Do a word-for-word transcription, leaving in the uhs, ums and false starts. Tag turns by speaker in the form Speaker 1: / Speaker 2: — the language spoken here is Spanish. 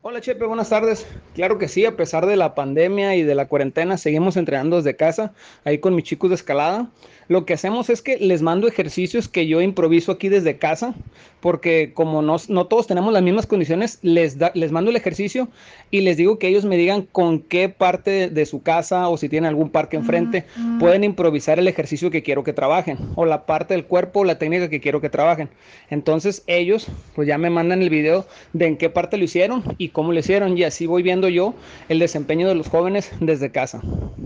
Speaker 1: Hola Chepe, buenas tardes. Claro que sí, a pesar de la pandemia y de la cuarentena, seguimos entrenando desde casa, ahí con mis chicos de escalada. Lo que hacemos es que les mando ejercicios que yo improviso aquí desde casa, porque como no, no todos tenemos las mismas condiciones, les, da- les mando el ejercicio y les digo que ellos me digan con qué parte de, de su casa o si tienen algún parque enfrente, pueden improvisar el ejercicio que quiero que trabajen, o la parte del cuerpo o la técnica que quiero que trabajen. Entonces ellos pues ya me mandan el video de en qué parte lo hicieron y cómo lo hicieron, y así voy viendo yo el desempeño de los jóvenes desde casa.